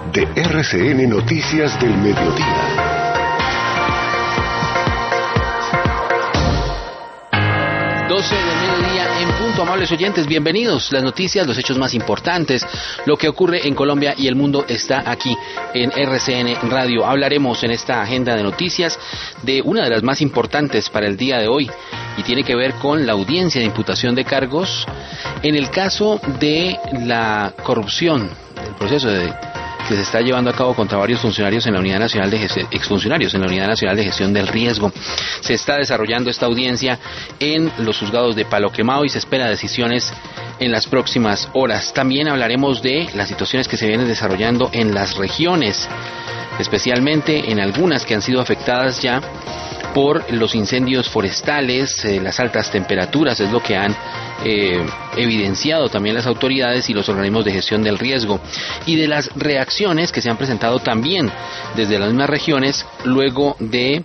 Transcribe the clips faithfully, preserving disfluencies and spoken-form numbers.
de R C N Noticias del Mediodía. doce del mediodía en punto, amables oyentes, bienvenidos. Las noticias, los hechos más importantes, lo que ocurre en Colombia y el mundo está aquí en R C N Radio. Hablaremos en esta agenda de noticias de una de las más importantes para el día de hoy y tiene que ver con la audiencia de imputación de cargos en el caso de la corrupción, el proceso de que se está llevando a cabo contra varios funcionarios en la Unidad Nacional de Gestión, exfuncionarios en la Unidad Nacional de Gestión del Riesgo. Se está desarrollando esta audiencia en los juzgados de Palo Quemado y se espera decisiones en las próximas horas. También hablaremos de las situaciones que se vienen desarrollando en las regiones, especialmente en algunas que han sido afectadas ya por los incendios forestales, eh, las altas temperaturas, es lo que han eh, evidenciado también las autoridades y los organismos de gestión del riesgo, y de las reacciones que se han presentado también desde las mismas regiones luego de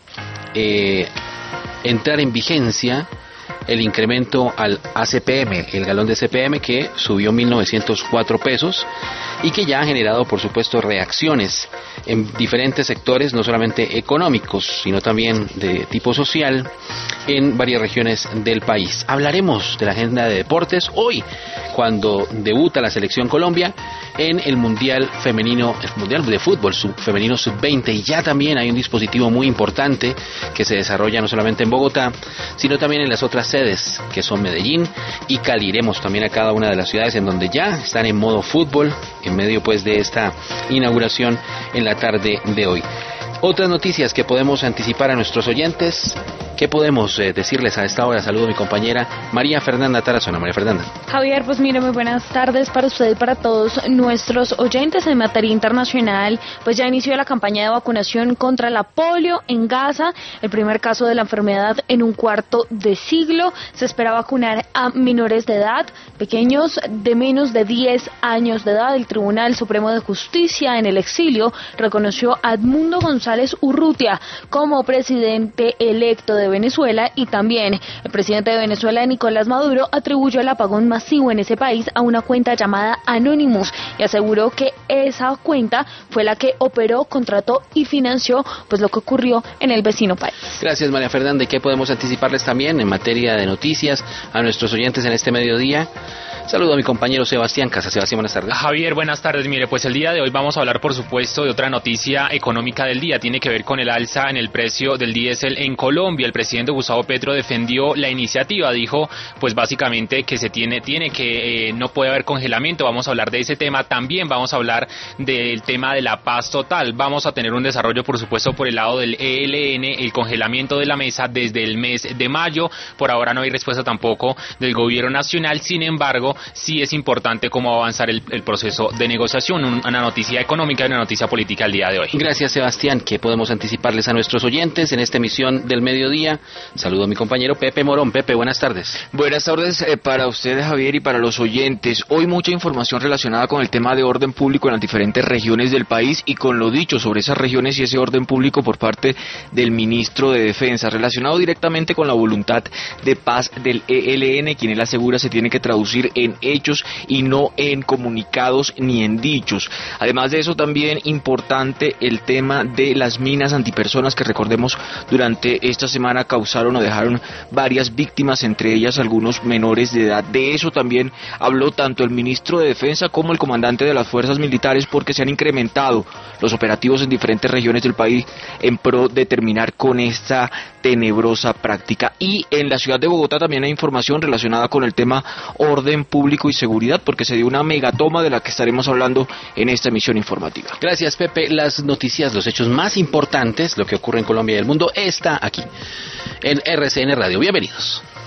eh, entrar en vigencia el incremento al A C P M, el galón de C P M, que subió mil novecientos cuatro pesos y que ya ha generado, por supuesto, reacciones en diferentes sectores, no solamente económicos, sino también de tipo social, en varias regiones del país. Hablaremos de la agenda de deportes hoy, cuando debuta la Selección Colombia en el Mundial Femenino, el Mundial de Fútbol sub, Femenino sub veinte, y ya también hay un dispositivo muy importante que se desarrolla no solamente en Bogotá, sino también en las otras sedes, que son Medellín y Cali. Iremos también a cada una de las ciudades en donde ya están en modo fútbol, en medio pues de esta inauguración en la tarde de hoy. Otras noticias que podemos anticipar a nuestros oyentes. ¿Qué podemos eh, decirles a esta hora? Saludo a mi compañera María Fernanda Tarazona. María Fernanda. Javier, pues mire, muy buenas tardes para usted y para todos nuestros oyentes. En materia internacional, pues ya inició la campaña de vacunación contra la polio en Gaza, el primer caso de la enfermedad en un cuarto de siglo. Se espera vacunar a menores de edad, pequeños de menos de diez años de edad. El Tribunal Supremo de Justicia en el exilio reconoció a Edmundo González Urrutia como presidente electo de Venezuela, y también el presidente de Venezuela, Nicolás Maduro, atribuyó el apagón masivo en ese país a una cuenta llamada Anonymous y aseguró que esa cuenta fue la que operó, contrató y financió pues lo que ocurrió en el vecino país. Gracias, María Fernanda. ¿Y qué podemos anticiparles también en materia de noticias a nuestros oyentes en este mediodía? Saludo a mi compañero Sebastián Casa. Sebastián, buenas tardes. Javier, buenas tardes. Mire, pues el día de hoy vamos a hablar, por supuesto, de otra noticia económica del día. Tiene que ver con el alza en el precio del diésel en Colombia. El presidente Gustavo Petro defendió la iniciativa. Dijo, pues básicamente que se tiene, tiene que eh, no puede haber congelamiento. Vamos a hablar de ese tema. También vamos a hablar del tema de la paz total. Vamos a tener un desarrollo, por supuesto, por el lado del E L N, el congelamiento de la mesa desde el mes de mayo. Por ahora no hay respuesta tampoco del gobierno nacional. Sin embargo, sí es importante cómo avanzar el, el proceso de negociación, una noticia económica y una noticia política el día de hoy. Gracias, Sebastián. ¿Qué podemos anticiparles a nuestros oyentes en esta emisión del mediodía? Saludo a mi compañero Pepe Morón. Pepe, buenas tardes. Buenas tardes eh, para ustedes, Javier, y para los oyentes. Hoy mucha información relacionada con el tema de orden público en las diferentes regiones del país y con lo dicho sobre esas regiones y ese orden público por parte del ministro de Defensa, relacionado directamente con la voluntad de paz del E L N, quien él asegura se tiene que traducir en hechos y no en comunicados ni en dichos. Además de eso, también importante el tema de las minas antipersonas que, recordemos, durante esta semana causaron o dejaron varias víctimas, entre ellas algunos menores de edad. De eso también habló tanto el ministro de Defensa como el comandante de las fuerzas militares, porque se han incrementado los operativos en diferentes regiones del país en pro de terminar con esta tenebrosa práctica. Y en la ciudad de Bogotá también hay información relacionada con el tema orden público y seguridad, porque se dio una megatoma de la que estaremos hablando en esta emisión informativa. Gracias, Pepe. Las noticias, los hechos más importantes, lo que ocurre en Colombia y el mundo, está aquí en R C N Radio. Bienvenidos.